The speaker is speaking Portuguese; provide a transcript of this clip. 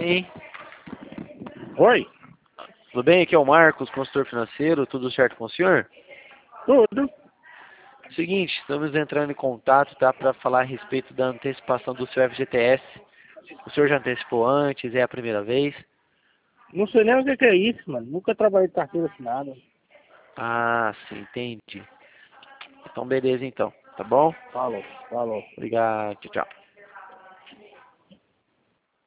Sim. Oi? Tudo bem? Aqui é o Marcos, consultor financeiro. Tudo certo com o senhor? Tudo. Seguinte, estamos entrando em contato, tá? Para falar a respeito da antecipação do seu FGTS. O senhor já antecipou antes? É a primeira vez? Não sei nem o que é isso, mano. Nunca trabalhei de carteira assinada. Ah, sim, entendi. Então, beleza então. Tá bom? Falou, falou. Obrigado. Tchau, tchau.